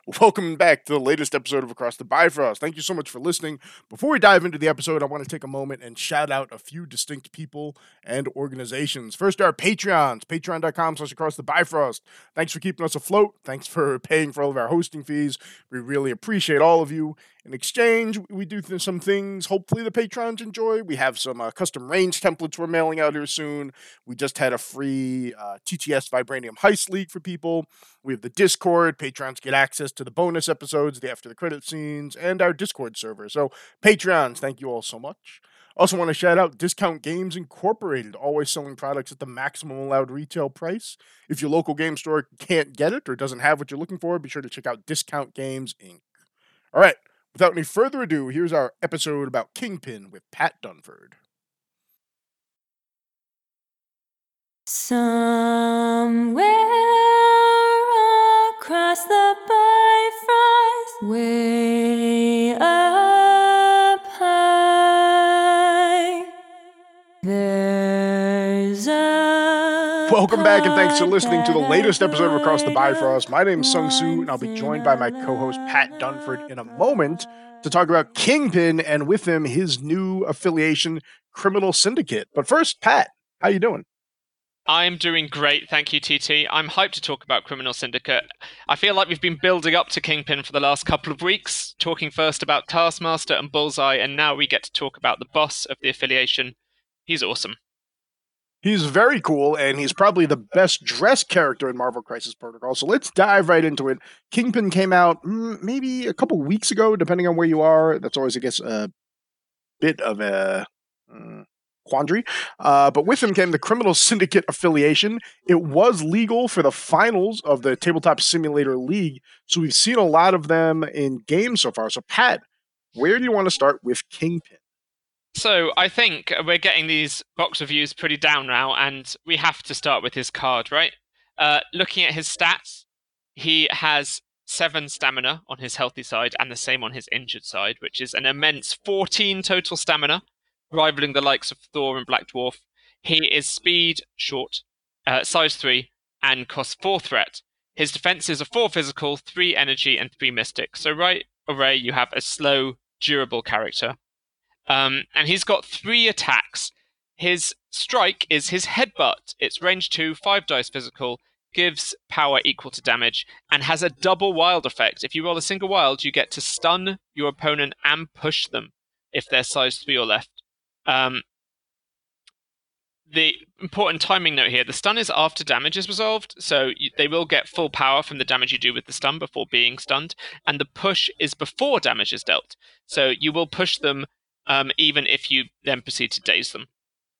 Welcome back to the latest episode of Across the Bifrost. Thank you so much for listening. Before we dive into the episode, I want to take a moment and shout out a few distinct people and organizations. First, our Patreons, patreon.com/across the Bifrost. Thanks for keeping us afloat. Thanks for paying for all of our hosting fees. We really appreciate all of you. In exchange, we do some things hopefully the patrons enjoy. We have some custom range templates we're mailing out here soon. We just had a free TTS Vibranium Heist League for people. We have the Discord. Patrons get access to the bonus episodes, the after the credit scenes, and our Discord server. So, Patrons, thank you all so much. Also, want to shout out Discount Games Incorporated, always selling products at the maximum allowed retail price. If your local game store can't get it or doesn't have what you're looking for, be sure to check out Discount Games Inc. All right, without any further ado, here's our episode about Kingpin with Pat Dunford. Somewhere across the Bifrost, way up high, there's a Welcome back, and thanks for listening to the latest episode of Across the Bifrost. My name is Sung Soo, and I'll be joined by my co-host Pat Dunford in a moment to talk about Kingpin, and with him, his new affiliation, Criminal Syndicate. But first, Pat, how you doing? I'm doing great, thank you, TT. I'm hyped to talk about Criminal Syndicate. I feel like we've been building up to Kingpin for the last couple of weeks, talking first about Taskmaster and Bullseye, and now we get to talk about the boss of the affiliation. He's awesome. He's very cool, and he's probably the best dressed character in Marvel Crisis Protocol. So let's dive right into it. Kingpin came out maybe a couple weeks ago, depending on where you are. That's always, I guess, a bit of a quandary. But with him came the Criminal Syndicate affiliation. It was legal for the finals of the Tabletop Simulator League, so we've seen a lot of them in games so far. So, Pat, where do you want to start with Kingpin? So, I think we're getting these box reviews pretty down now, and we have to start with his card, right? Looking at his stats, he has 7 stamina on his healthy side and the same on his injured side, which is an immense 14 total stamina, rivaling the likes of Thor and Black Dwarf. He is speed short, size 3, and costs 4 threat. His defenses are 4 physical, 3 energy, and 3 mystic. So right away you have a slow, durable character. And he's got 3 attacks. His strike is his headbutt. It's range 2, 5 dice physical, gives power equal to damage, and has a double wild effect. If you roll a single wild, you get to stun your opponent and push them if they're size 3 or left. The important timing note here, the stun is after damage is resolved, so they will get full power from the damage you do with the stun before being stunned, and the push is before damage is dealt. So you will push them even if you then proceed to daze them.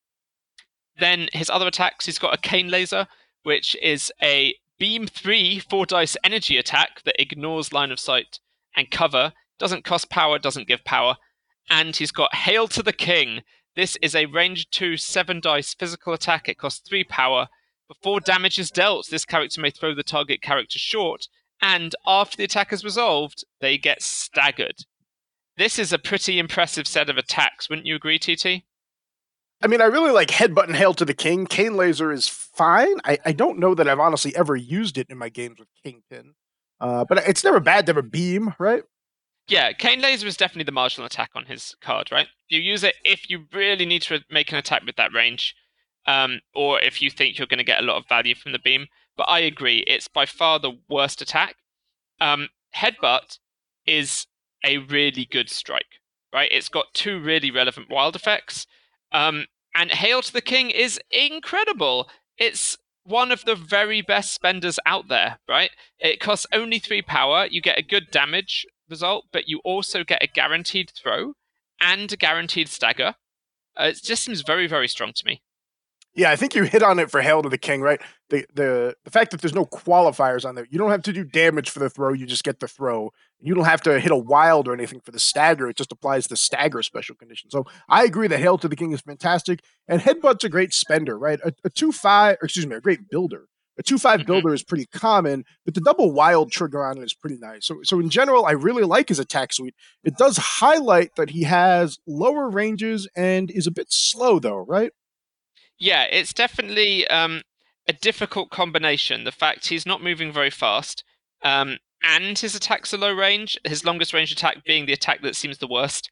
Then his other attacks, he's got a Cane Laser, which is a Beam 3 4 dice energy attack that ignores line of sight and cover, doesn't cost power, doesn't give power. And he's got Hail to the King. This is a range 2 7 dice physical attack. It costs 3 power. Before damage is dealt, this character may throw the target character short, and after the attack is resolved, they get staggered. This is a pretty impressive set of attacks, wouldn't you agree, TT? I mean, I really like Headbutt and Hail to the King. Cane Laser is fine. I don't know that I've honestly ever used it in my games with Kingpin. But it's never bad to have a beam, right? Yeah, Cane Laser is definitely the marginal attack on his card, right? You use it if you really need to make an attack with that range, or if you think you're going to get a lot of value from the beam. But I agree, it's by far the worst attack. Headbutt is a really good strike, right? It's got 2 really relevant wild effects. And Hail to the King is incredible. It's one of the very best spenders out there, right? It costs only 3 power. You get a good damage result, but you also get a guaranteed throw and a guaranteed stagger. It just seems very, very strong to me. Yeah, I think you hit on it for Hail to the King, right? The fact that there's no qualifiers on there, you don't have to do damage for the throw, you just get the throw. You don't have to hit a wild or anything for the stagger, it just applies the stagger special condition. So I agree that Hail to the King is fantastic, and Headbutt's a great spender, right? A 2-5, a great builder. A 2-5 builder is pretty common, but the double wild trigger on it is pretty nice. So in general, I really like his attack suite. It does highlight that he has lower ranges and is a bit slow, though, right? Yeah, it's definitely a difficult combination. The fact he's not moving very fast, and his attacks are low range, his longest range attack being the attack that seems the worst,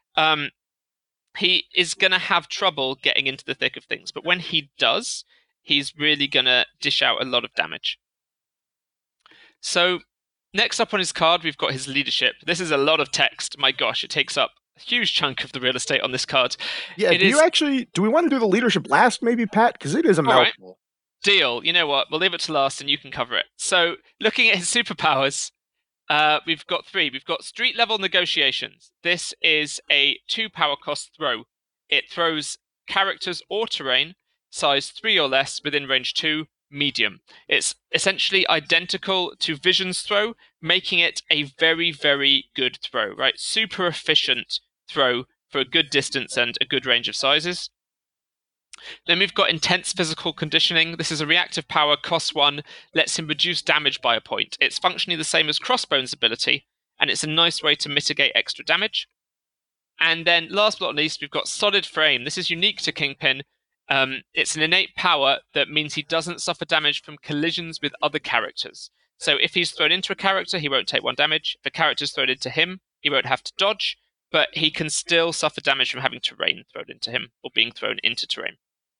he is going to have trouble getting into the thick of things. But when he does, he's really going to dish out a lot of damage. So next up on his card, we've got his leadership. This is a lot of text. My gosh, it takes up a huge chunk of the real estate on this card. Yeah, do we want to do the leadership last, maybe, Pat? Because it is a mouthful. Right. Deal. You know what? We'll leave it to last and you can cover it. So looking at his superpowers, we've got 3. We've got street level negotiations. This is a 2 power cost throw. It throws characters or terrain size 3 or less within range 2, medium. It's essentially identical to Vision's throw, making it a very, very good throw, right? Super efficient throw for a good distance and a good range of sizes. Then we've got Intense Physical Conditioning. This is a reactive power, costs 1, lets him reduce damage by a point. It's functionally the same as Crossbone's ability, and it's a nice way to mitigate extra damage. And then last but not least, we've got Solid Frame. This is unique to Kingpin. It's an innate power that means he doesn't suffer damage from collisions with other characters. So if he's thrown into a character, he won't take 1 damage. If a character's thrown into him, he won't have to dodge, but he can still suffer damage from having terrain thrown into him or being thrown into terrain.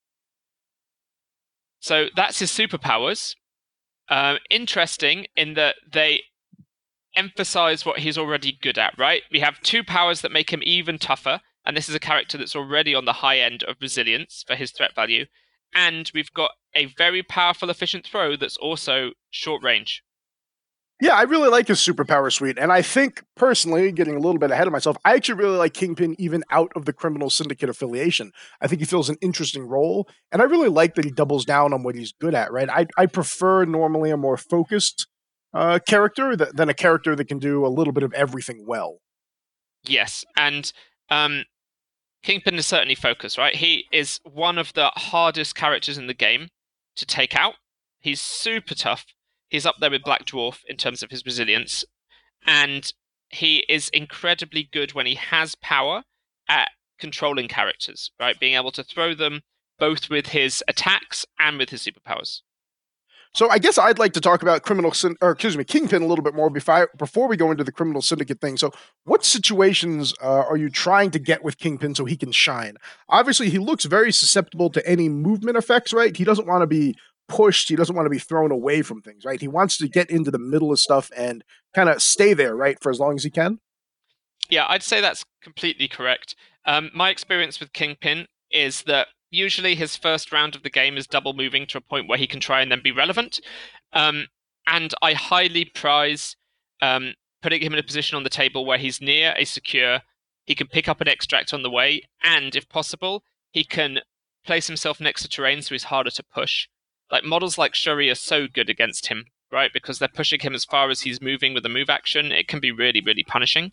So that's his superpowers. Interesting in that they emphasize what he's already good at, right? We have 2 powers that make him even tougher, and this is a character that's already on the high end of resilience for his threat value. And we've got a very powerful, efficient throw that's also short range. Yeah, I really like his superpower suite, and I think, personally, getting a little bit ahead of myself, I actually really like Kingpin even out of the Criminal Syndicate affiliation. I think he fills an interesting role, and I really like that he doubles down on what he's good at, right? I prefer normally a more focused character than a character that can do a little bit of everything well. Yes, and Kingpin is certainly focused, right? He is one of the hardest characters in the game to take out. He's super tough. He's up there with Black Dwarf in terms of his resilience. And he is incredibly good when he has power at controlling characters, right? Being able to throw them both with his attacks and with his superpowers. So I guess I'd like to talk about Kingpin a little bit more before we go into the Criminal Syndicate thing. So what situations are you trying to get with Kingpin so he can shine? Obviously, he looks very susceptible to any movement effects, right? He doesn't want to be pushed. He doesn't want to be thrown away from things, right? He wants to get into the middle of stuff and kind of stay there, right, for as long as he can. Yeah, I'd say that's completely correct. My experience with Kingpin is that usually his first round of the game is double moving to a point where he can try and then be relevant. And I highly prize putting him in a position on the table where he's near a secure, he can pick up an extract on the way, and if possible, he can place himself next to terrain so he's harder to push. Like models like Shuri are so good against him, right? Because they're pushing him as far as he's moving with a move action. It can be really, really punishing.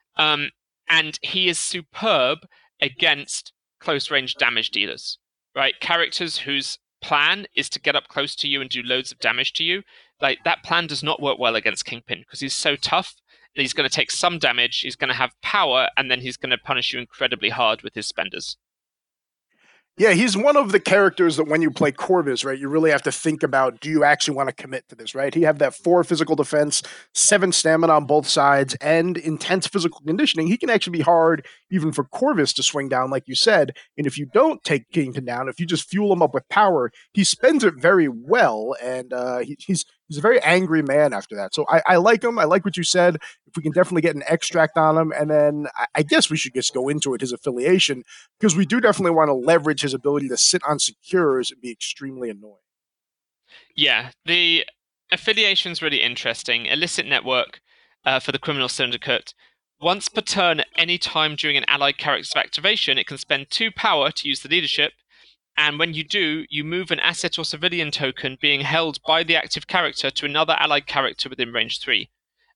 And he is superb against close range damage dealers, right? Characters whose plan is to get up close to you and do loads of damage to you. Like that plan does not work well against Kingpin because he's so tough. He's going to take some damage, he's going to have power, and then he's going to punish you incredibly hard with his spenders. Yeah, he's one of the characters that when you play Corvus, right, you really have to think about, do you actually want to commit to this, right? He have that 4 physical defense, 7 stamina on both sides, and intense physical conditioning. He can actually be hard even for Corvus to swing down, like you said. And if you don't take Kingpin down, if you just fuel him up with power, he spends it very well, and he's a very angry man after that. So I like him. I like what you said. If we can definitely get an extract on him, and then I guess we should just go into it, his affiliation, because we do definitely want to leverage his ability to sit on secures and be extremely annoying. Yeah, the affiliation's really interesting. Illicit Network for the Criminal Syndicate. Once per turn, at any time during an allied character's activation, it can spend 2 power to use the leadership. And when you do, you move an asset or civilian token being held by the active character to another allied character within range 3.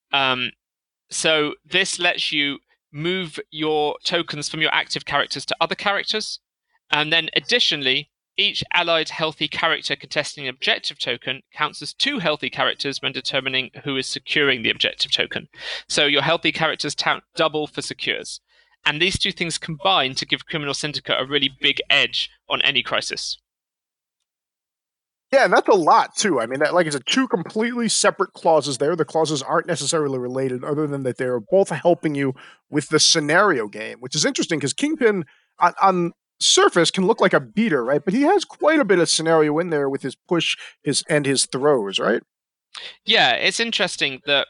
So this lets you move your tokens from your active characters to other characters. And then additionally, each allied healthy character contesting an objective token counts as 2 healthy characters when determining who is securing the objective token. So your healthy characters count double for secures. And these 2 things combine to give Criminal Syndicate a really big edge on any crisis. Yeah, and that's a lot too. I mean, like I said, two completely separate clauses there. The clauses aren't necessarily related, other than that they're both helping you with the scenario game, which is interesting because Kingpin on surface can look like a beater, right? But he has quite a bit of scenario in there with his push, his throws, right? Yeah, it's interesting that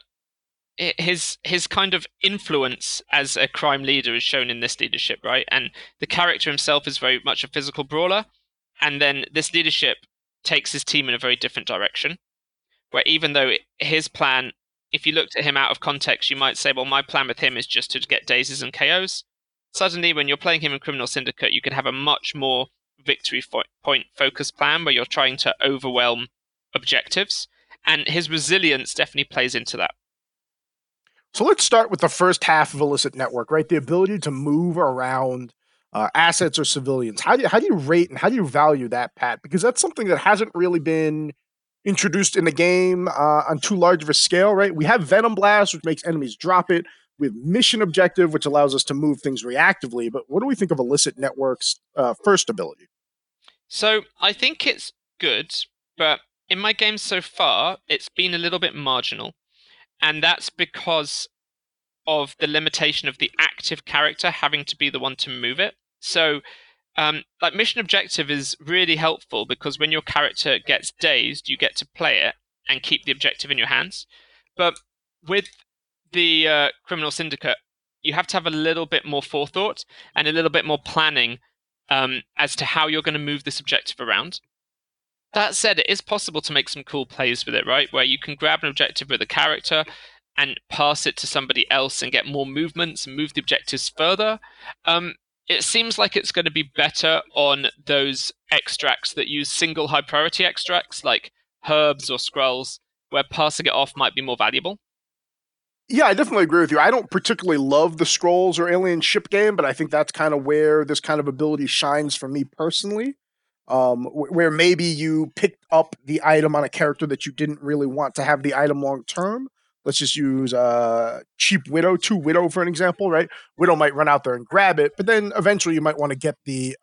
his kind of influence as a crime leader is shown in this leadership, right? And the character himself is very much a physical brawler, and then this leadership takes his team in a very different direction. Where even though his plan, if you looked at him out of context, you might say, well, my plan with him is just to get dazes and KOs. Suddenly, when you're playing him in Criminal Syndicate, you can have a much more victory point focused plan where you're trying to overwhelm objectives. And his resilience definitely plays into that. So let's start with the first half of Illicit Network, right? The ability to move around assets or civilians. How do you rate and how do you value that, Pat? Because that's something that hasn't really been introduced in the game on too large of a scale, right? We have Venom Blast, which makes enemies drop it. We have Mission Objective, which allows us to move things reactively. But what do we think of Illicit Network's first ability? So I think it's good, but in my games so far, it's been a little bit marginal. And that's because of the limitation of the active character having to be the one to move it. So, like Mission Objective is really helpful because when your character gets dazed, you get to play it and keep the objective in your hands. But with the Criminal Syndicate, you have to have a little bit more forethought and a little bit more planning as to how you're going to move this objective around. That said, it is possible to make some cool plays with it, right? Where you can grab an objective with a character and pass it to somebody else and get more movements and move the objectives further. It seems like it's going to be better on those extracts that use single high priority extracts like herbs or scrolls, where passing it off might be more valuable. Yeah, I definitely agree with you. I don't particularly love the Scrolls or Alien Ship game, but I think that's kind of where this kind of ability shines for me personally. Where maybe you picked up the item on a character that you didn't really want to have the item long term. Let's just use Cheap Widow, 2 Widow for an example, right? Widow might run out there and grab it, but then eventually you might want to get the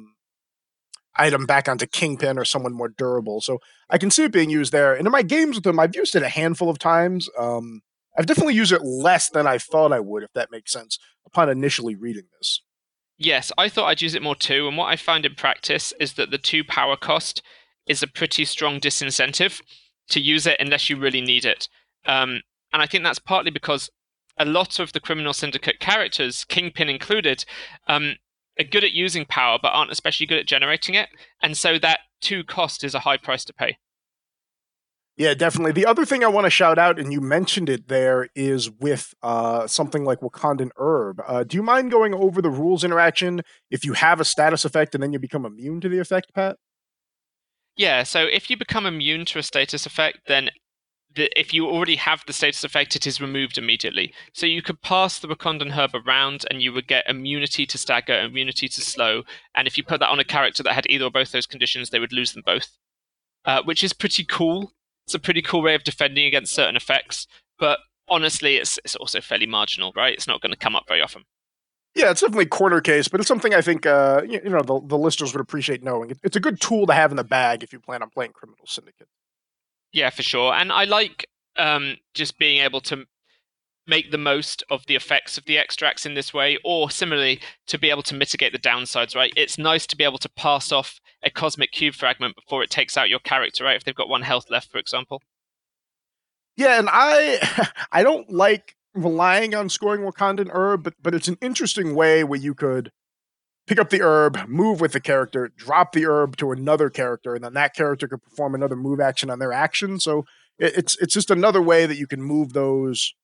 item back onto Kingpin or someone more durable. So I can see it being used there. And in my games with them, I've used it a handful of times. I've definitely used it less than I thought I would, if that makes sense, upon initially reading this. Yes, I thought I'd use it more too, and what I found in practice is that the 2 power cost is a pretty strong disincentive to use it unless you really need it. And I think that's partly because a lot of the Criminal Syndicate characters, Kingpin included, are good at using power but aren't especially good at generating it, and so that 2 cost is a high price to pay. Yeah, definitely. The other thing I want to shout out, and you mentioned it there, is with something like Wakandan Herb. Do you mind going over the rules interaction if you have a status effect and then you become immune to the effect, Pat? Yeah, so if you become immune to a status effect, then if you already have the status effect, it is removed immediately. So you could pass the Wakandan Herb around and you would get immunity to stagger, immunity to slow, and if you put that on a character that had either or both those conditions, they would lose them both, which is pretty cool. It's a pretty cool way of defending against certain effects, but honestly, it's also fairly marginal, right? It's not going to come up very often. Yeah, it's definitely corner case, but it's something I think the listeners would appreciate knowing. It's a good tool to have in the bag if you plan on playing Criminal Syndicate. Yeah, for sure. And I like just being able to make the most of the effects of the extracts in this way, or similarly, to be able to mitigate the downsides, right? It's nice to be able to pass off a cosmic cube fragment before it takes out your character, right? If they've got 1 health left, for example. Yeah, and I don't like relying on scoring Wakandan Herb, but it's an interesting way where you could pick up the herb, move with the character, drop the herb to another character, and then that character could perform another move action on their action. So it's just another way that you can move those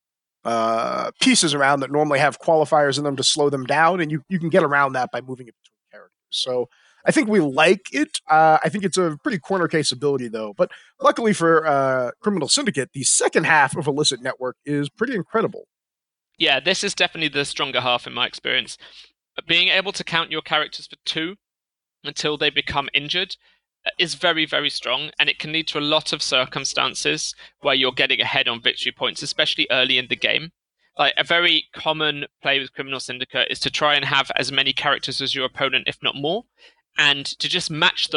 pieces around that normally have qualifiers in them to slow them down, and you can get around that by moving it between characters. So I think we like it. I think it's a pretty corner case ability, though. But luckily for Criminal Syndicate, the second half of Illicit Network is pretty incredible. Yeah, this is definitely the stronger half in my experience. Being able to count your characters for 2 until they become injured is very, very strong, and it can lead to a lot of circumstances where you're getting ahead on victory points, especially early in the game. Like, a very common play with Criminal Syndicate is to try and have as many characters as your opponent, if not more, and to just match them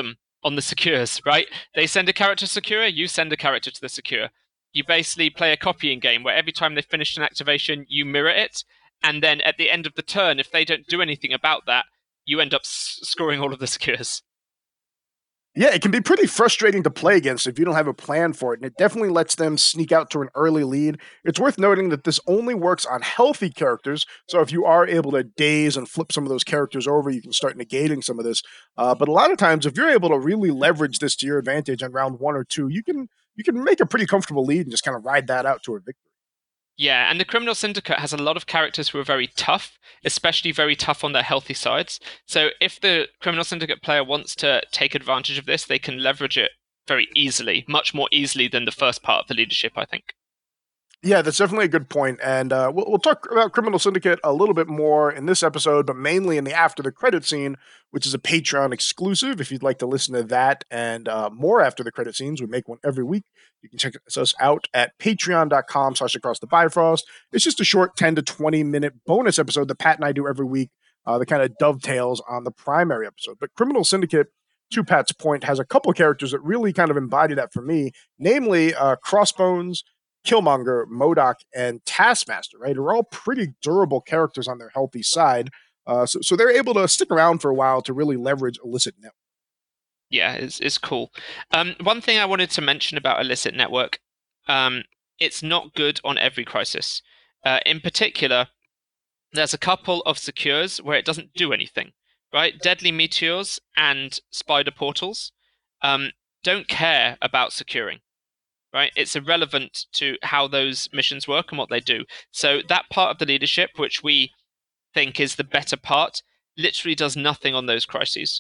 on the secures, right? They send a character secure, you send a character to the secure. You basically play a copying game where every time they finish an activation, you mirror it, and then at the end of the turn, if they don't do anything about that, you end up scoring all of the secures. Yeah, it can be pretty frustrating to play against if you don't have a plan for it, and it definitely lets them sneak out to an early lead. It's worth noting that this only works on healthy characters, so if you are able to daze and flip some of those characters over, you can start negating some of this. But a lot of times, if you're able to really leverage this to your advantage on round 1 or 2, you can make a pretty comfortable lead and just kind of ride that out to a victory. Yeah, and the Criminal Syndicate has a lot of characters who are very tough, especially very tough on their healthy sides. So if the Criminal Syndicate player wants to take advantage of this, they can leverage it very easily, much more easily than the first part of the leadership, I think. Yeah, that's definitely a good point, and we'll talk about Criminal Syndicate a little bit more in this episode, but mainly in the after the credit scene, which is a Patreon exclusive. If you'd like to listen to that and more after the credit scenes, we make one every week. You can check us out at patreon.com/across the Bifrost. It's just a short 10 to 20 minute bonus episode that Pat and I do every week that kind of dovetails on the primary episode. But Criminal Syndicate, to Pat's point, has a couple characters that really kind of embody that for me, namely Crossbones, Killmonger, MODOK, and Taskmaster, right, are all pretty durable characters on their healthy side. So they're able to stick around for a while to really leverage Illicit Network. Yeah, it's cool. One thing I wanted to mention about Illicit Network, it's not good on every crisis. In particular, there's a couple of secures where it doesn't do anything, right? Deadly Meteors and Spider Portals don't care about securing. Right, it's irrelevant to how those missions work and what they do. So that part of the leadership, which we think is the better part, literally does nothing on those crises.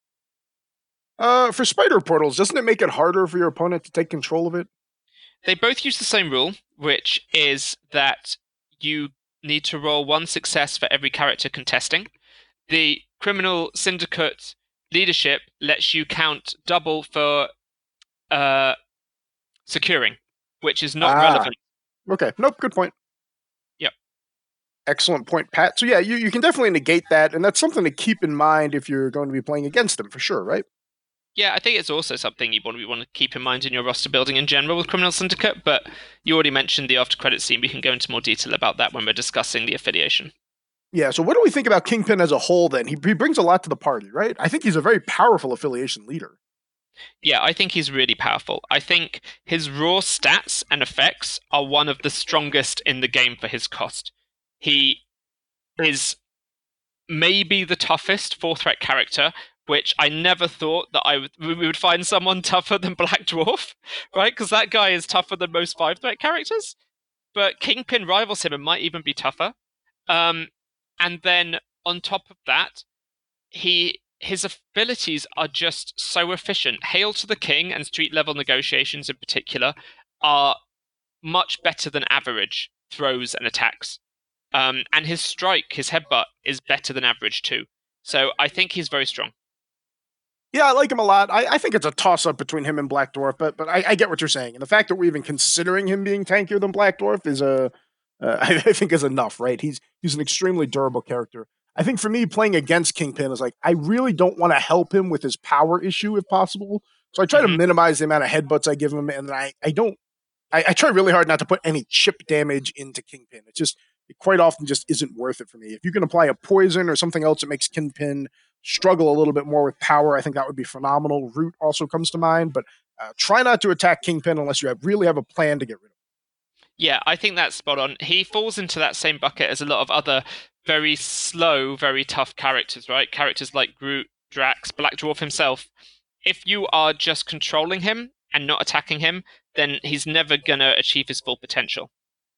For Spider Portals, doesn't it make it harder for your opponent to take control of it? They both use the same rule, which is that you need to roll one success for every character contesting. The Criminal Syndicate leadership lets you count double for securing, which is not relevant. Okay, nope, good point. Yep. Excellent point, Pat. So yeah, you can definitely negate that, and that's something to keep in mind if you're going to be playing against them, for sure, right? Yeah, I think it's also something you want to keep in mind in your roster building in general with Criminal Syndicate, but you already mentioned the after credit scene. We can go into more detail about that when we're discussing the affiliation. Yeah, so what do we think about Kingpin as a whole then? He brings a lot to the party, right? I think he's a very powerful affiliation leader. Yeah, I think he's really powerful. I think his raw stats and effects are one of the strongest in the game for his cost. He is maybe the toughest 4-threat character, which I never thought that we would find someone tougher than Black Dwarf, right? Because that guy is tougher than most 5-threat characters. But Kingpin rivals him and might even be tougher. And then on top of that, his abilities are just so efficient. Hail to the King and street level negotiations in particular are much better than average throws and attacks. And his strike, his headbutt, is better than average too. So I think he's very strong. Yeah, I like him a lot. I think it's a toss-up between him and Black Dwarf, but I get what you're saying. And the fact that we're even considering him being tankier than Black Dwarf is I think is enough, right? He's an extremely durable character. I think for me, playing against Kingpin is like, I really don't want to help him with his power issue if possible. So I try to minimize the amount of headbutts I give him, and I try really hard not to put any chip damage into Kingpin. It quite often just isn't worth it for me. If you can apply a poison or something else that makes Kingpin struggle a little bit more with power, I think that would be phenomenal. Root also comes to mind, but try not to attack Kingpin unless you really have a plan to get rid of him. Yeah, I think that's spot on. He falls into that same bucket as a lot of other very slow, very tough characters, right? Characters like Groot, Drax, Black Dwarf himself. If you are just controlling him and not attacking him, then he's never going to achieve his full potential.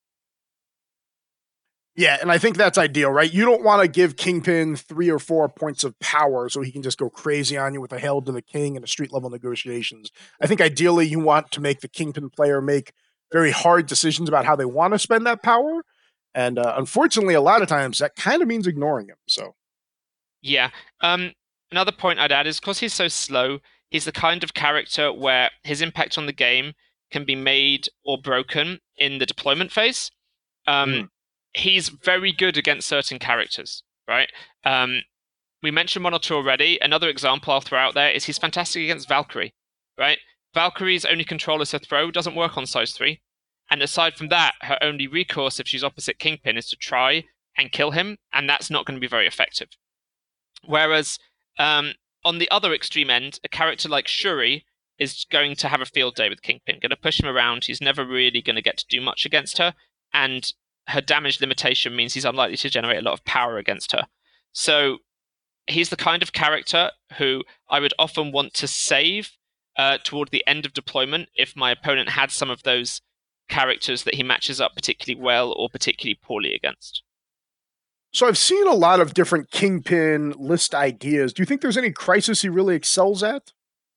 Yeah, and I think that's ideal, right? You don't want to give Kingpin 3 or 4 points of power so he can just go crazy on you with a Hail to the King and a street level negotiations. I think ideally you want to make the Kingpin player make very hard decisions about how they want to spend that power. And unfortunately, a lot of times that kind of means ignoring him. So, yeah. Another point I'd add is because he's so slow, he's the kind of character where his impact on the game can be made or broken in the deployment phase. He's very good against certain characters, right? we mentioned one or two already. Another example I'll throw out there is he's fantastic against Valkyrie, right? Valkyrie's only control is her throw, doesn't work on size 3. And aside from that, her only recourse if she's opposite Kingpin is to try and kill him, and that's not going to be very effective. Whereas on the other extreme end, a character like Shuri is going to have a field day with Kingpin, going to push him around. He's never really going to get to do much against her, and her damage limitation means he's unlikely to generate a lot of power against her. So he's the kind of character who I would often want to save toward the end of deployment if my opponent had some of those characters that he matches up particularly well or particularly poorly against. So I've seen a lot of different Kingpin list ideas. Do you think there's any Crisis he really excels at?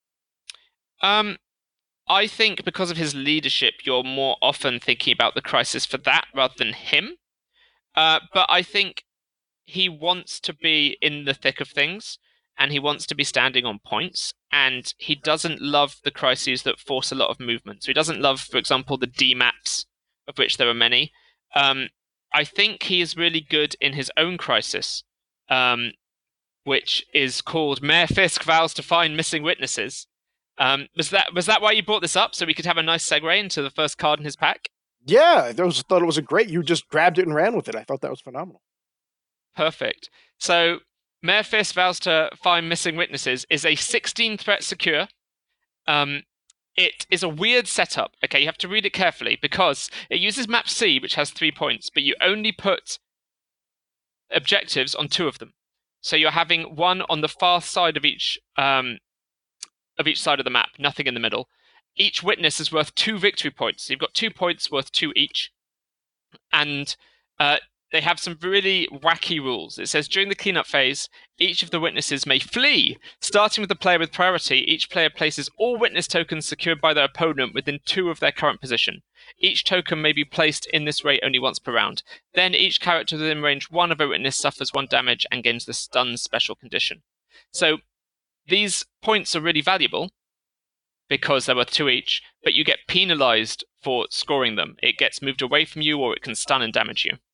I think because of his leadership, you're more often thinking about the Crisis for that rather than him. But I think he wants to be in the thick of things, and he wants to be standing on points, and he doesn't love the crises that force a lot of movement. So he doesn't love, for example, the D maps, of which there are many. I think he is really good in his own crisis, which is called Mayor Fisk Vows to Find Missing Witnesses. Was that why you brought this up, so we could have a nice segue into the first card in his pack? Yeah, thought it was a great. You just grabbed it and ran with it. I thought that was phenomenal. Perfect. So Mayor Fisk Vows to Find Missing Witnesses is a 16 threat secure. It is a weird setup. Okay, you have to read it carefully because it uses map C, which has 3 points, but you only put objectives on 2 of them. So you're having one on the far side of each side of the map, nothing in the middle. Each witness is worth 2 victory points. So you've got 2 points worth 2 each. And they have some really wacky rules. It says during the cleanup phase, each of the witnesses may flee. Starting with the player with priority, each player places all witness tokens secured by their opponent within 2 of their current position. Each token may be placed in this rate only once per round. Then each character within range 1 of a witness suffers 1 damage and gains the stun special condition. So these points are really valuable because they're worth 2 each, but you get penalized for scoring them. It gets moved away from you, or it can stun and damage you.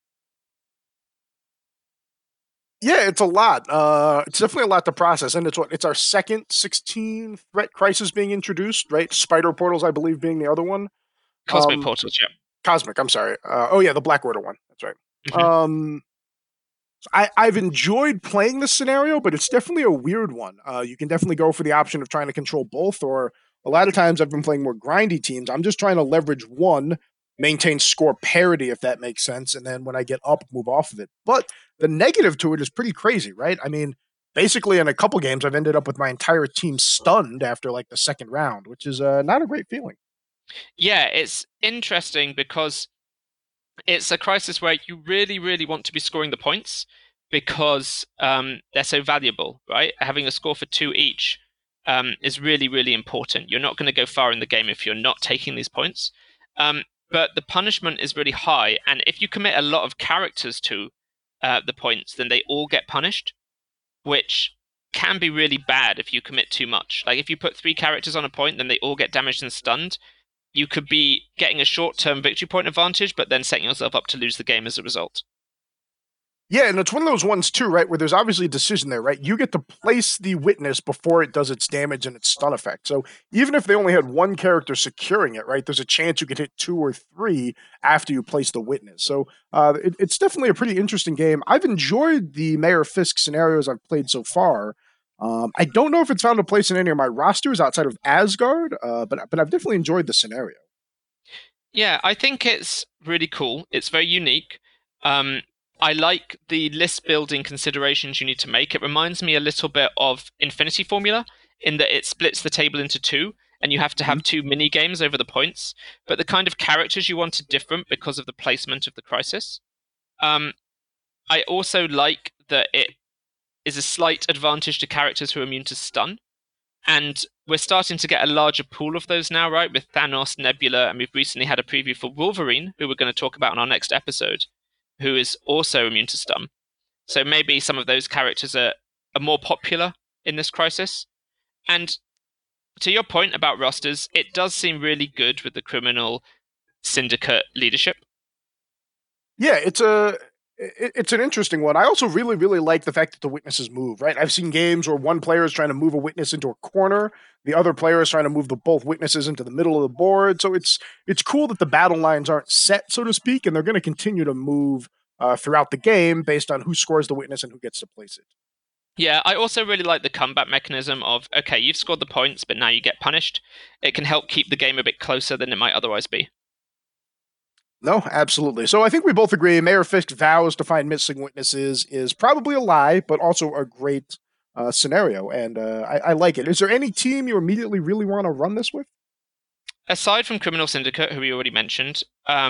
Yeah, it's a lot. It's definitely a lot to process, and it's our second 16 threat crisis being introduced, right? Spider portals, I believe, being the other one. Cosmic portals, yeah. Cosmic, I'm sorry. The Black Order one. That's right. Mm-hmm. I've enjoyed playing this scenario, but it's definitely a weird one. You can definitely go for the option of trying to control both, or a lot of times I've been playing more grindy teams. I'm just trying to leverage one, maintain score parity, if that makes sense, and then when I get up, move off of it. But the negative to it is pretty crazy, right? I mean, basically in a couple games, I've ended up with my entire team stunned after like the second round, which is not a great feeling. Yeah, it's interesting because it's a crisis where you really, really want to be scoring the points because they're so valuable, right? Having a score for 2 each is really, really important. You're not going to go far in the game if you're not taking these points. But the punishment is really high, and if you commit a lot of characters to the points, then they all get punished, which can be really bad if you commit too much. Like if you put 3 characters on a point, then they all get damaged and stunned. You could be getting a short-term victory point advantage, but then setting yourself up to lose the game as a result. Yeah, and it's one of those ones too, right, where there's obviously a decision there, right? You get to place the witness before it does its damage and its stun effect. So even if they only had one character securing it, right, there's a chance you could hit 2 or 3 after you place the witness. So it's definitely a pretty interesting game. I've enjoyed the Mayor Fisk scenarios I've played so far. I don't know if it's found a place in any of my rosters outside of Asgard, but I've definitely enjoyed the scenario. Yeah, I think it's really cool. It's very unique. I like the list building considerations you need to make. It reminds me a little bit of Infinity Formula in that it splits the table into 2 and you have to have 2 mini games over the points, but the kind of characters you want are different because of the placement of the crisis. I also like that it is a slight advantage to characters who are immune to stun, and we're starting to get a larger pool of those now, right, with Thanos, Nebula, and we've recently had a preview for Wolverine, who we're going to talk about in our next episode, who is also immune to stun. So maybe some of those characters are more popular in this crisis. And to your point about rosters, it does seem really good with the criminal syndicate leadership. Yeah, It's an interesting one. I also really, really like the fact that the witnesses move, right? I've seen games where one player is trying to move a witness into a corner, the other player is trying to move the both witnesses into the middle of the board. So it's cool that the battle lines aren't set, so to speak, and they're going to continue to move throughout the game based on who scores the witness and who gets to place it. Yeah, I also really like the comeback mechanism of, okay, you've scored the points, but now you get punished. It can help keep the game a bit closer than it might otherwise be. No, absolutely. So I think we both agree Mayor Fisk vows to find missing witnesses is probably a lie, but also a great scenario, and I like it. Is there any team you immediately really want to run this with? Aside from Criminal Syndicate, who we already mentioned,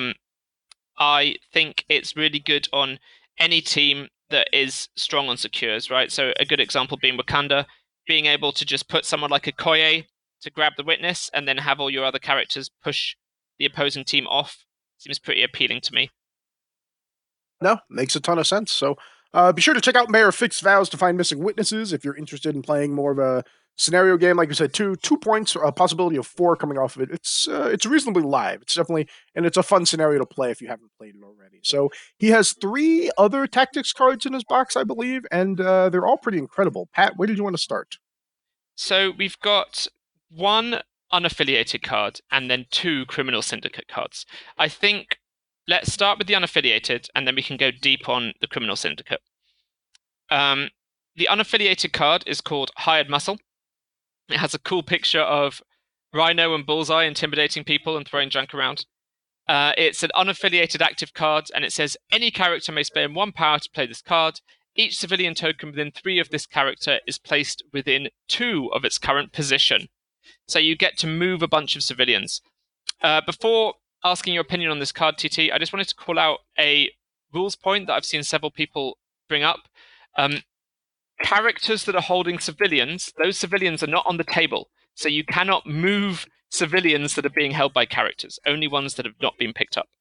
I think it's really good on any team that is strong on secures, right? So a good example being Wakanda, being able to just put someone like a Koye to grab the witness and then have all your other characters push the opposing team off seems pretty appealing to me. No, makes a ton of sense. So be sure to check out Mayor Fixed Vows to find missing witnesses if you're interested in playing more of a scenario game. Like you said, 2 points, a possibility of 4 coming off of it. It's reasonably live. It's definitely, and it's a fun scenario to play if you haven't played it already. So he has 3 other tactics cards in his box, I believe, and they're all pretty incredible. Pat, where did you want to start? So we've got 1 unaffiliated card and then 2 Criminal Syndicate cards. I think let's start with the unaffiliated and then we can go deep on the Criminal Syndicate. The unaffiliated card is called Hired Muscle. It has a cool picture of Rhino and Bullseye intimidating people and throwing junk around. It's an unaffiliated active card, and it says any character may spend 1 power to play this card. Each civilian token within 3 of this character is placed within 2 of its current position. So you get to move a bunch of civilians. Before asking your opinion on this card, TT, I just wanted to call out a rules point that I've seen several people bring up. Characters that are holding civilians, those civilians are not on the table. So you cannot move civilians that are being held by characters, only ones that have not been picked up.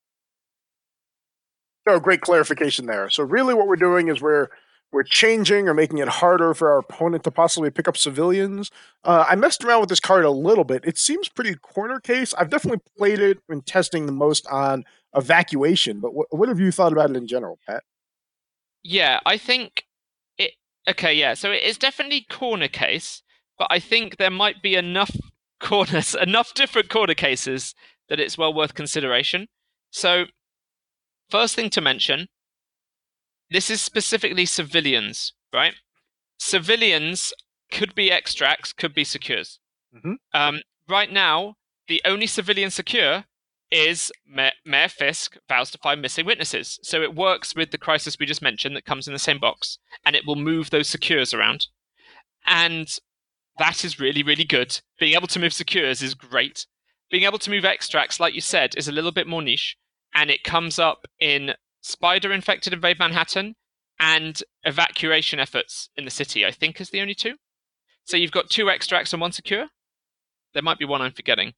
Oh, great clarification there. So really what we're doing is we're changing or making it harder for our opponent to possibly pick up civilians. I messed around with this card a little bit. It seems pretty corner case. I've definitely played it when testing the most on evacuation, but what have you thought about it in general, Pat? Yeah, I think it. Okay, yeah. So it is definitely corner case, but I think there might be enough corners, enough different corner cases that it's well worth consideration. So, first thing to mention, this is specifically civilians, right? Civilians could be extracts, could be secures. Mm-hmm. Right now, the only civilian secure is Mayor Fisk vows to find missing witnesses. So it works with the crisis we just mentioned that comes in the same box, and it will move those secures around. And that is really, really good. Being able to move secures is great. Being able to move extracts, like you said, is a little bit more niche, and it comes up in Spider Infected Invade Manhattan and evacuation efforts in the city, I think is the only 2. So you've got 2 extracts and 1 secure. There might be one I'm forgetting.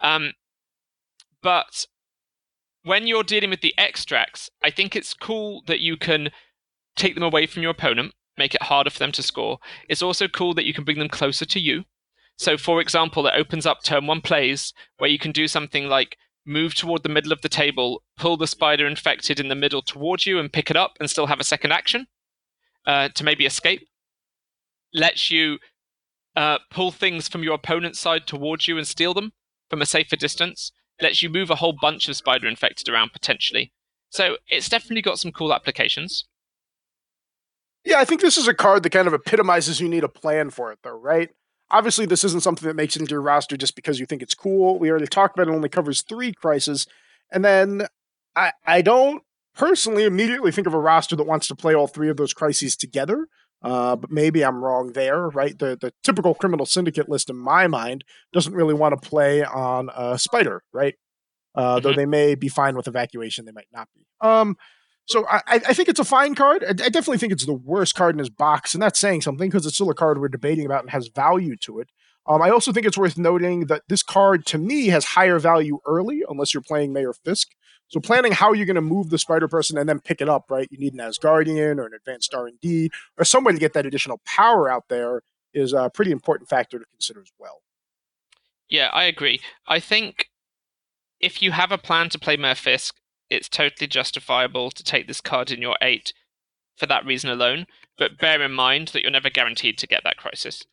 But when you're dealing with the extracts, I think it's cool that you can take them away from your opponent, make it harder for them to score. It's also cool that you can bring them closer to you. So, for example, it opens up turn 1 plays where you can do something like move toward the middle of the table, pull the Spider Infected in the middle towards you and pick it up and still have a second action to maybe escape. Lets you pull things from your opponent's side towards you and steal them from a safer distance. Lets you move a whole bunch of Spider Infected around potentially. So it's definitely got some cool applications. Yeah, I think this is a card that kind of epitomizes you need a plan for it, though, right? Obviously, this isn't something that makes it into your roster just because you think it's cool. We already talked about it only covers 3 crises. And then I don't personally immediately think of a roster that wants to play all 3 of those crises together. But maybe I'm wrong there, right? The typical Criminal Syndicate list in my mind doesn't really want to play on Spider, right? Though they may be fine with evacuation, they might not be. So I think it's a fine card. I definitely think it's the worst card in his box, and that's saying something because it's still a card we're debating about and has value to it. I also think it's worth noting that this card, to me, has higher value early, unless you're playing Mayor Fisk. So planning how you're going to move the Spider Person and then pick it up, right? You need an Asgardian or an advanced R&D or some way to get that additional power out there is a pretty important factor to consider as well. Yeah, I agree. I think if you have a plan to play Mayor Fisk, it's totally justifiable to take this card in your 8 for that reason alone. But bear in mind that you're never guaranteed to get that crisis.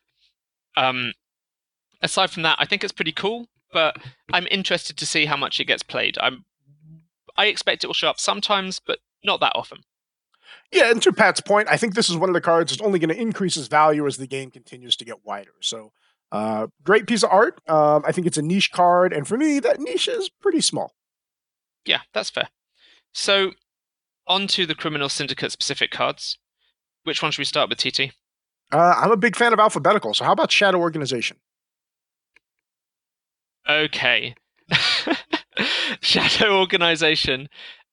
Aside from that, I think it's pretty cool, but I'm interested to see how much it gets played. I expect it will show up sometimes, but not that often. Yeah, and to Pat's point, I think this is one of the cards that's only going to increase its value as the game continues to get wider. So, great piece of art. I think it's a niche card, and for me, that niche is pretty small. Yeah, that's fair. So, on to the Criminal Syndicate specific cards. Which one should we start with, TT? I'm a big fan of Alphabetical, so how about Shadow Organization? Okay. Shadow Organization.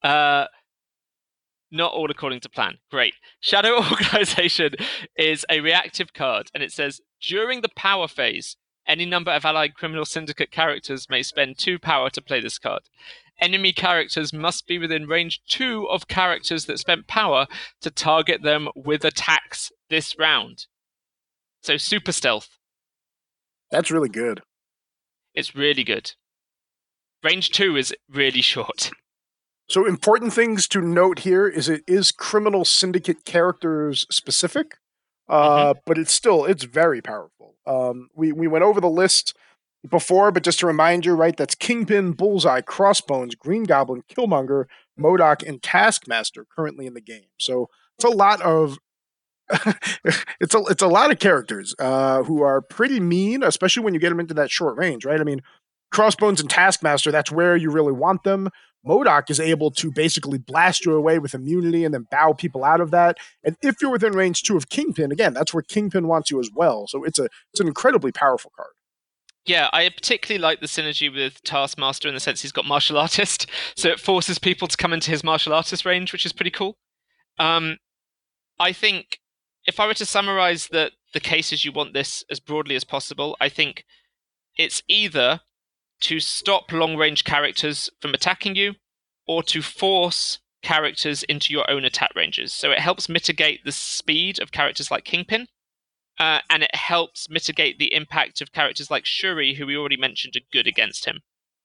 Not all according to plan. Great. Shadow Organization is a reactive card, and it says, during the power phase, any number of allied Criminal Syndicate characters may spend 2 power to play this card. Enemy characters must be within range 2 of characters that spent power to target them with attacks this round. So super stealth. That's really good. It's really good. Range 2 is really short. So important things to note here is it is Criminal Syndicate characters specific, but it's very powerful. We went over the list before, but just to remind you, right, that's Kingpin, Bullseye, Crossbones, Green Goblin, Killmonger, MODOK, and Taskmaster currently in the game. So it's a lot of it's a lot of characters who are pretty mean, especially when you get them into that short range, right? I mean, Crossbones and Taskmaster, that's where you really want them. MODOK is able to basically blast you away with immunity and then bow people out of that. And if you're within range 2 of Kingpin, again, that's where Kingpin wants you as well. So it's an incredibly powerful card. Yeah, I particularly like the synergy with Taskmaster in the sense he's got martial artist, so it forces people to come into his martial artist range, which is pretty cool. I think if I were to summarize the cases you want this as broadly as possible, I think it's either to stop long-range characters from attacking you, or to force characters into your own attack ranges. So it helps mitigate the speed of characters like Kingpin, and it helps mitigate the impact of characters like Shuri, who we already mentioned are good against him.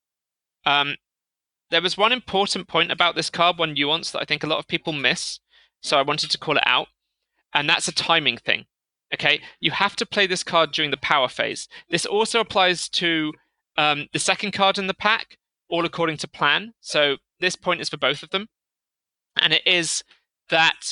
There was one important point about this card, one nuance that I think a lot of people miss, so I wanted to call it out, and that's a timing thing. Okay, you have to play this card during the power phase. This also applies to the second card in the pack, all according to plan. So this point is for both of them. And it is that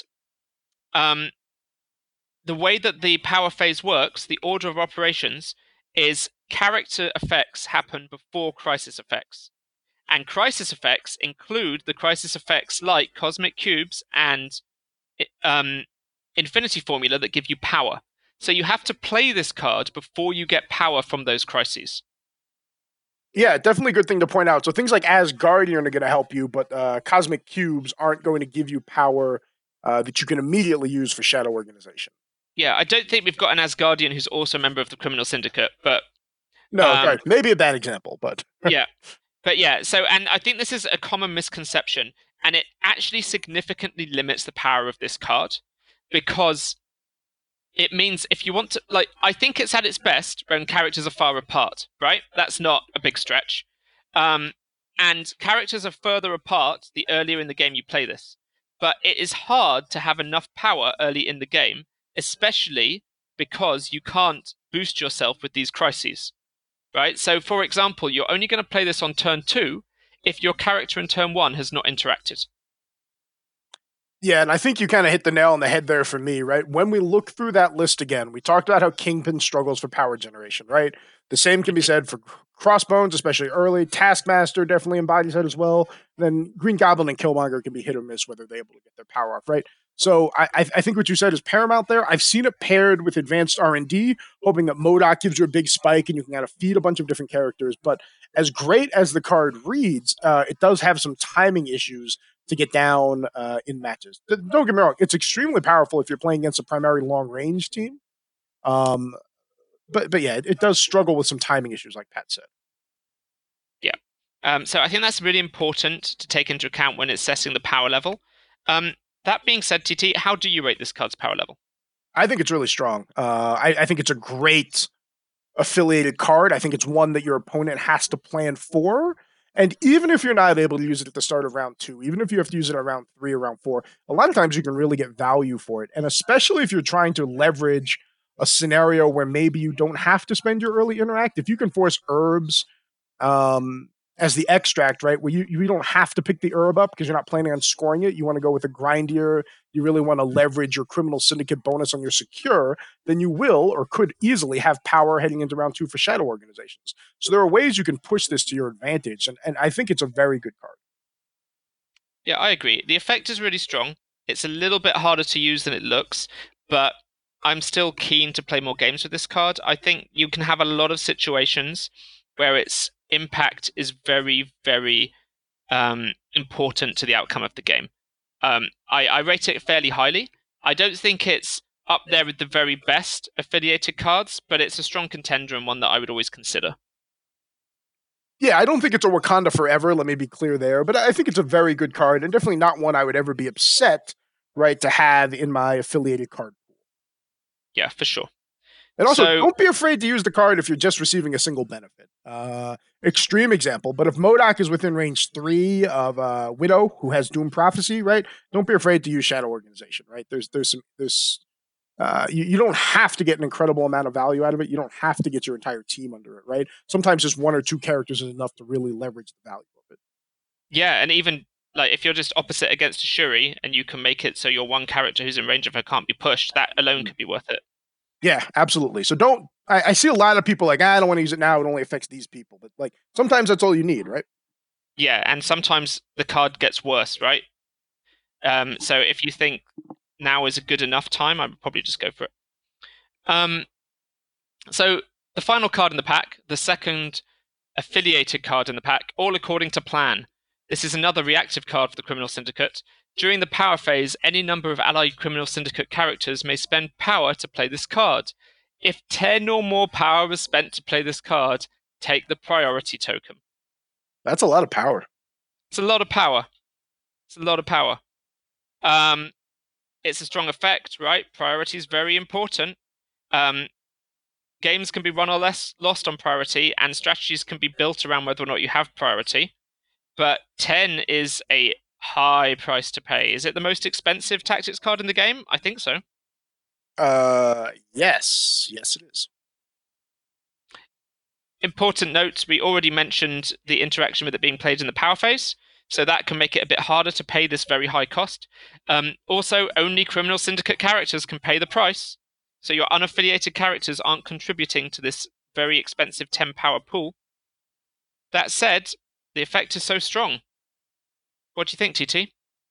the way that the power phase works, the order of operations, is character effects happen before crisis effects. And crisis effects include the crisis effects like Cosmic Cubes and Infinity Formula that give you power. So you have to play this card before you get power from those crises. Yeah, definitely a good thing to point out. So things like Asgardian are going to help you, but Cosmic Cubes aren't going to give you power that you can immediately use for Shadow Organization. Yeah, I don't think we've got an Asgardian who's also a member of the Criminal Syndicate, but... No, right. Maybe a bad example, but... yeah. But yeah, so, and I think this is a common misconception, and it actually significantly limits the power of this card, because it means if you want to, like, I think it's at its best when characters are far apart, right? That's not a big stretch. And characters are further apart the earlier in the game you play this. But it is hard to have enough power early in the game, especially because you can't boost yourself with these crises, right? So, for example, you're only going to play this on turn 2 if your character in turn 1 has not interacted. Yeah, and I think you kind of hit the nail on the head there for me, right? When we look through that list again, we talked about how Kingpin struggles for power generation, right? The same can be said for Crossbones, especially early. Taskmaster definitely embodies that as well. Then Green Goblin and Killmonger can be hit or miss whether they're able to get their power off, right? So I think what you said is paramount there. I've seen it paired with advanced R&D, hoping that MODOK gives you a big spike and you can kind of feed a bunch of different characters. But as great as the card reads, it does have some timing issues to get down in matches. Don't get me wrong, it's extremely powerful if you're playing against a primary long-range team. But yeah, it does struggle with some timing issues, like Pat said. Yeah. So I think that's really important to take into account when assessing the power level. That being said, TT, how do you rate this card's power level? I think it's really strong. I think it's a great affiliated card. I think it's one that your opponent has to plan for. And even if you're not able to use it at the start of round 2, even if you have to use it at round 3 or round 4, a lot of times you can really get value for it. And especially if you're trying to leverage a scenario where maybe you don't have to spend your early interact, if you can force herbs as the extract, right, where you don't have to pick the herb up because you're not planning on scoring it, you want to go with a grindier, you really want to leverage your criminal syndicate bonus on your secure, then you will or could easily have power heading into round 2 for shadow organizations. So there are ways you can push this to your advantage, and I think it's a very good card. Yeah, I agree. The effect is really strong. It's a little bit harder to use than it looks, but I'm still keen to play more games with this card. I think you can have a lot of situations where its impact is very, very important to the outcome of the game. I rate it fairly highly. I don't think it's up there with the very best affiliated cards, but it's a strong contender and one that I would always consider. Yeah, I don't think it's a Wakanda Forever, let me be clear there, but I think it's a very good card and definitely not one I would ever be upset, right, to have in my affiliated card pool. Yeah, for sure. And also, don't be afraid to use the card if you're just receiving a single benefit. Extreme example, but if MODOK is within range 3 of Widow, who has Doom Prophecy, right? Don't be afraid to use Shadow Organization, right? You don't have to get an incredible amount of value out of it. You don't have to get your entire team under it, right? Sometimes just 1 or 2 characters is enough to really leverage the value of it. Yeah, and even like if you're just opposite against a Shuri and you can make it so your one character who's in range of her can't be pushed, that alone could be worth it. Yeah, absolutely. So I see a lot of people like, I don't want to use it now. It only affects these people. But like sometimes that's all you need, right? Yeah, and sometimes the card gets worse, right? So if you think now is a good enough time, I would probably just go for it. So the final card in the pack, the second affiliated card in the pack, All According to Plan. This is another reactive card for the Criminal Syndicate. During the power phase, any number of allied Criminal Syndicate characters may spend power to play this card. If 10 or more power is spent to play this card, take the priority token. That's a lot of power. It's a lot of power. It's a lot of power. It's a strong effect, right? Priority is very important. Games can be run or lost on priority, and strategies can be built around whether or not you have priority. But 10 is a high price to pay. Is it the most expensive tactics card in the game? I think so. Yes, it is. Important note, we already mentioned the interaction with it being played in the power phase, so that can make it a bit harder to pay this very high cost. Also, only Criminal Syndicate characters can pay the price, so your unaffiliated characters aren't contributing to this very expensive 10 power pool. That said, the effect is so strong. What do you think, TT?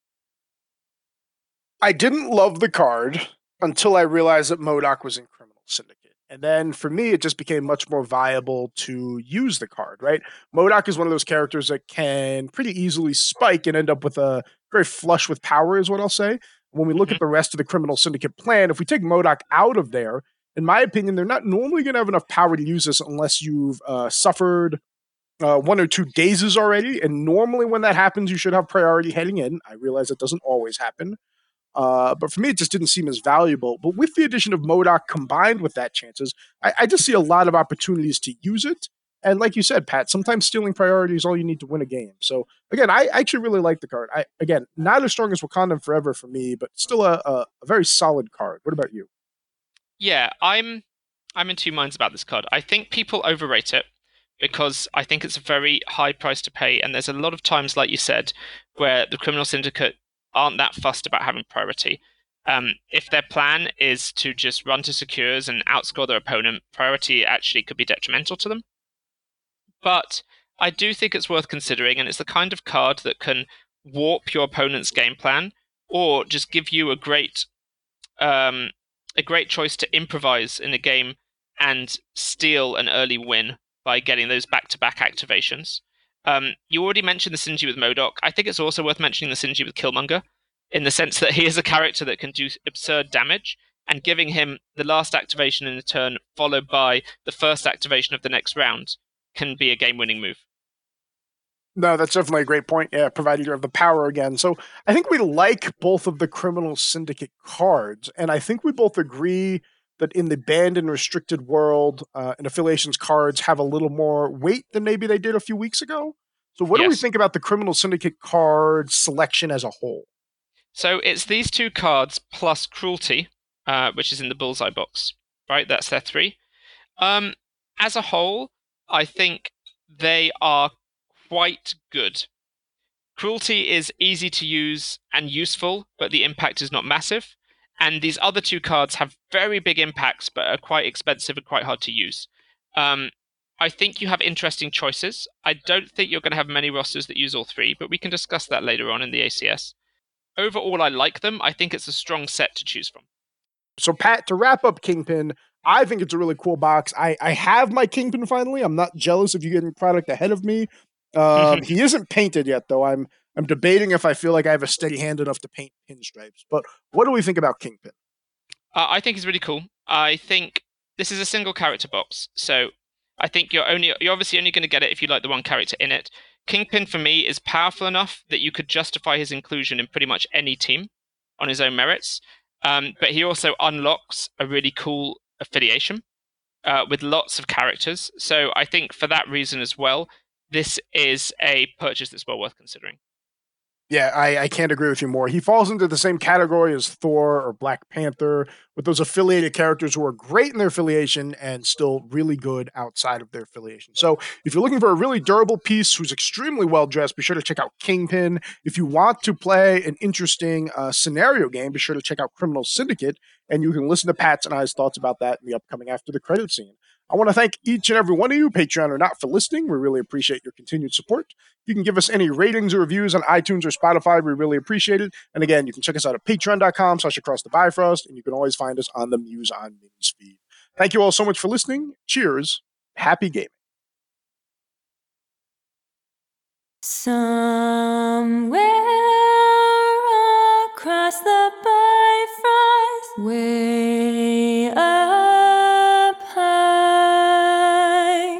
I didn't love the card until I realized that MODOK was in Criminal Syndicate. And then for me, it just became much more viable to use the card, right? MODOK is one of those characters that can pretty easily spike and end up with a very flush with power, is what I'll say. When we look at the rest of the Criminal Syndicate plan, if we take MODOK out of there, in my opinion, they're not normally going to have enough power to use this unless you've suffered 1 or 2 dazes already. And normally when that happens, you should have priority heading in. I realize it doesn't always happen. But for me, it just didn't seem as valuable. But with the addition of MODOK combined with that chances, I just see a lot of opportunities to use it. And like you said, Pat, sometimes stealing priority is all you need to win a game. So again, I actually really like the card. Again, not as strong as Wakanda Forever for me, but still a very solid card. What about you? Yeah, I'm in 2 minds about this card. I think people overrate it because I think it's a very high price to pay, and there's a lot of times, like you said, where the Criminal Syndicate aren't that fussed about having priority. If their plan is to just run to secures and outscore their opponent, priority actually could be detrimental to them. But I do think it's worth considering, and it's the kind of card that can warp your opponent's game plan, or just give you a great choice to improvise in a game and steal an early win by getting those back-to-back activations. You already mentioned the synergy with MODOK. I think it's also worth mentioning the synergy with Killmonger, in the sense that he is a character that can do absurd damage, and giving him the last activation in the turn followed by the first activation of the next round can be a game-winning move. No, that's definitely a great point. Yeah, provided you have the power again. So I think we like both of the Criminal Syndicate cards, and I think we both agree that in the banned and restricted world, and affiliations cards have a little more weight than maybe they did a few weeks ago. So what do we Yes. think about the Criminal Syndicate card selection as a whole? So it's these 2 cards plus Cruelty, which is in the Bullseye box, right? That's their 3. As a whole, I think they are quite good. Cruelty is easy to use and useful, but the impact is not massive. And these other 2 cards have very big impacts, but are quite expensive and quite hard to use. I think you have interesting choices. I don't think you're going to have many rosters that use all 3, but we can discuss that later on in the ACS. Overall, I like them. I think it's a strong set to choose from. So, Pat, to wrap up Kingpin, I think it's a really cool box. I have my Kingpin finally. I'm not jealous of you getting product ahead of me. He isn't painted yet, though. I'm debating if I feel like I have a steady hand enough to paint pinstripes. But what do we think about Kingpin? I think he's really cool. I think this is a single character box, so I think you're obviously only going to get it if you like the one character in it. Kingpin for me is powerful enough that you could justify his inclusion in pretty much any team on his own merits. But he also unlocks a really cool affiliation with lots of characters. So I think for that reason as well, this is a purchase that's well worth considering. Yeah, I can't agree with you more. He falls into the same category as Thor or Black Panther, with those affiliated characters who are great in their affiliation and still really good outside of their affiliation. So if you're looking for a really durable piece who's extremely well dressed, be sure to check out Kingpin. If you want to play an interesting scenario game, be sure to check out Criminal Syndicate, and you can listen to Pat's and I's thoughts about that in the upcoming After the Credits scene. I want to thank each and every one of you, Patreon or not, for listening. We really appreciate your continued support. You can give us any ratings or reviews on iTunes or Spotify. We really appreciate it. And again, you can check us out at patreon.com/acrossthebifrost, and you can always find us on the Muse on Minis feed. Thank you all so much for listening. Cheers. Happy gaming. Somewhere across the Bifrost, way up high,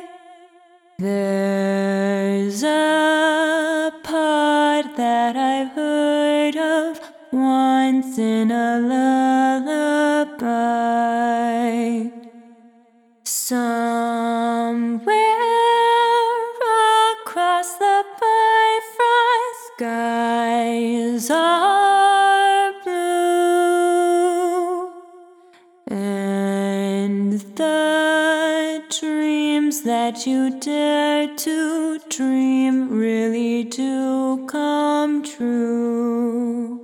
there's a pod that I've heard of once in a lullaby. Somewhere across the Bifrost, skies are blue, and the dreams that you dare to dream really do come true.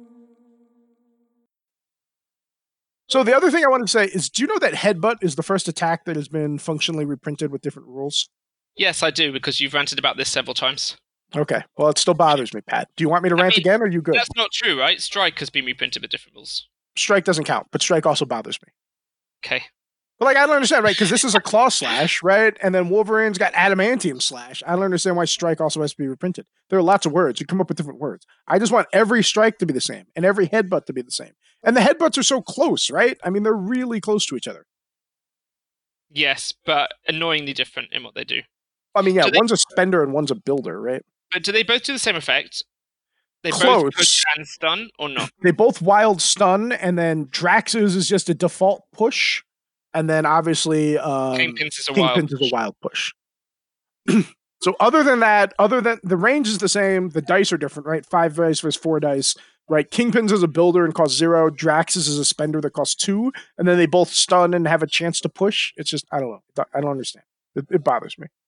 So the other thing I wanted to say is, do you know that Headbutt is the first attack that has been functionally reprinted with different rules? Yes, I do, because you've ranted about this several times. Okay. Well, it still bothers me, Pat. Do you want me to rant again, or are you good? That's not true, right? Strike has been reprinted with different rules. Strike doesn't count, but Strike also bothers me. Okay. But like, I don't understand, right? Because this is a Claw Slash, right? And then Wolverine's got Adamantium Slash. I don't understand why Strike also has to be reprinted. There are lots of words. You come up with different words. I just want every Strike to be the same and every Headbutt to be the same. And the Headbutts are so close, right? I mean, they're really close to each other. Yes, but annoyingly different in what they do. I mean, yeah, one's a spender and one's a builder, right? But do they both do the same effect? They Close. both push and stun, or not? They both wild stun, and then Drax's is just a default push. And then obviously Kingpin's is a wild push. So other than that, other than the range is the same, the dice are different, right? 5 dice versus 4 dice, right? Kingpin's is a builder and costs 0. Drax's is a spender that costs 2. And then they both stun and have a chance to push. It's just, I don't know. I don't understand. It bothers me.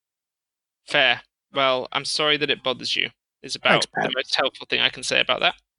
Fair. Well, I'm sorry that it bothers you. Is about Thanks, Pat. the most helpful thing I can say about that.